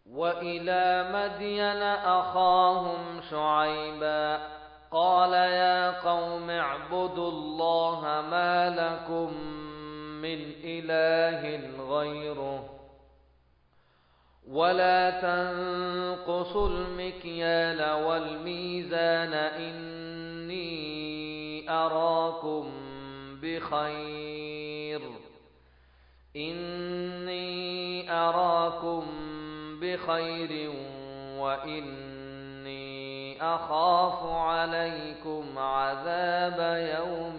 وإلى مدين أخاهم شعيبا قال يا قوم اعبدوا الله ما لكم من إله غيره ولا تنقصوا المكيال والميزان إني أراكم بخير وإني أخاف عليكم عذاب يوم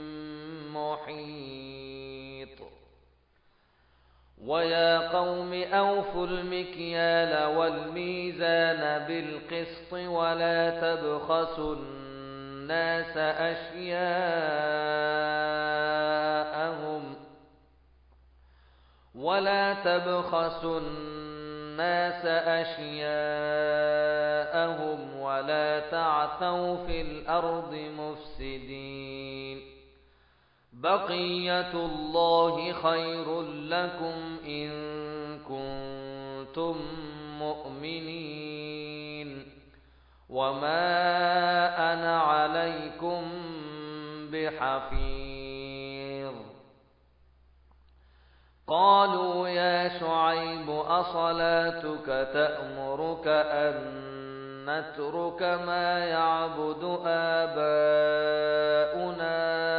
محيط ويا قوم أوفوا المكيال والميزان بالقسط ولا تبخسوا الناس أشياءهم ولا تعثوا في الأرض مفسدين بقية الله خير لكم إن كنتم مؤمنين وما أنا عليكم بحفيظ قالوا يا شعيب أصلاتك تأمرك أن نترك ما يعبد آباؤنا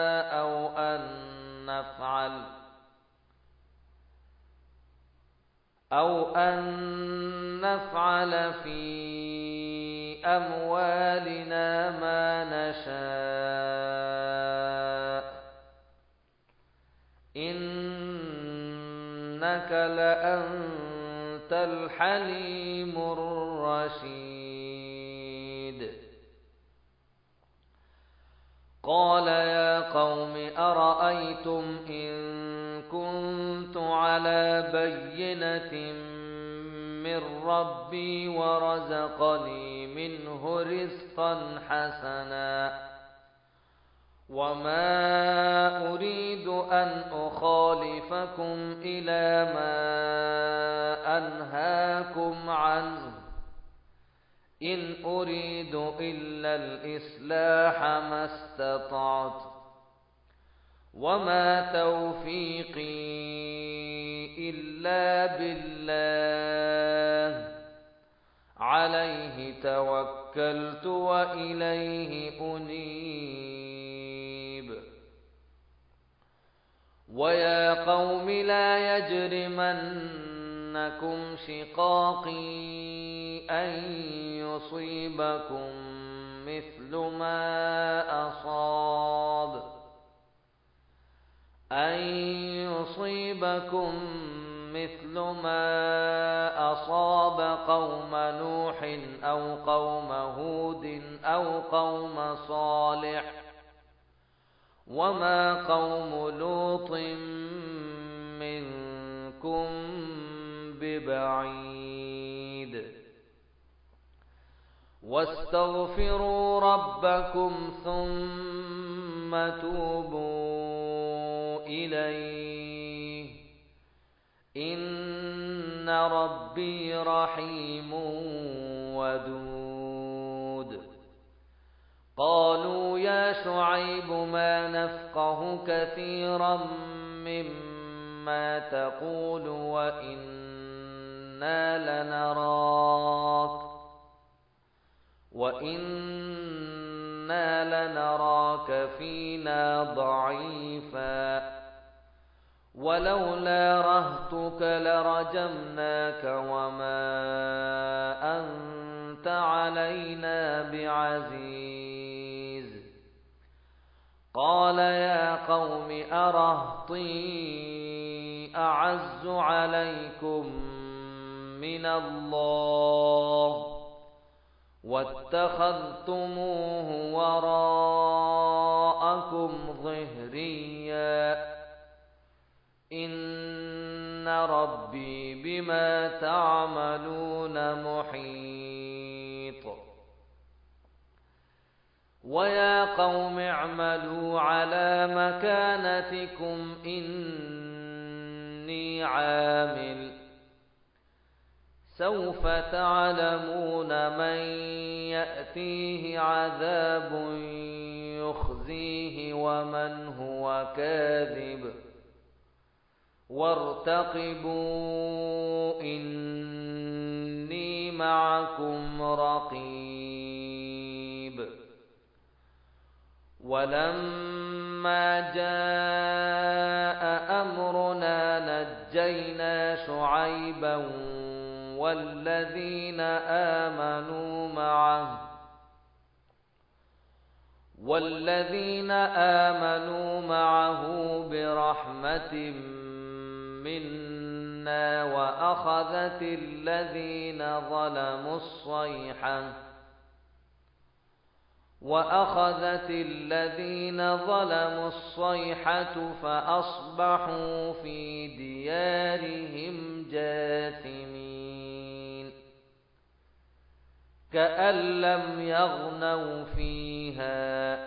أو أن نفعل في أموالنا ما نشاء إنك لأنت الحليم الرشيد قال يا قوم أرأيتم إن كنت على بينة من ربي ورزقني منه رزقا حسنا وما أريد أن أخالفكم إلى ما أنهاكم عنه إن أريد إلا الإصلاح ما استطعت وما توفيقي إلا بالله عليه توكلت وإليه أنيب ويا قوم لا يجرمنكم شقاقي أن يصيبكم مثل ما أصاب قوم نوح أو قوم هود أو قوم صالح وما قوم لوط منكم ببعيد واستغفروا ربكم ثم توبوا إليه إن ربي رحيم ودود قالوا يا شعيب ما نفقه كثيرا مما تقول وإنا لنراك فينا ضعيفا ولولا رهطك لرجمناك وما أنت علينا بعزيز قال يا قوم أرهطي أعز عليكم من الله واتخذتموه وراءكم ظهريا إن ربي بما تعملون محيط ويا قوم اعملوا على مكانتكم إني عامل سوف تعلمون من يأتيه عذاب يخزيه ومن هو كاذب وارتقبوا إني معكم رقيب ولما جاء أمرنا نجينا شعيبا والذين آمنوا معه برحمة منا وأخذت الذين ظلموا الصيحة فأصبحوا في ديارهم جاثمين كأن لم يغنوا فيها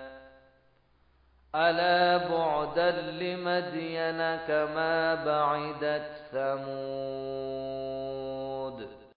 ألا بعدا لمدين كما بعدت ثمود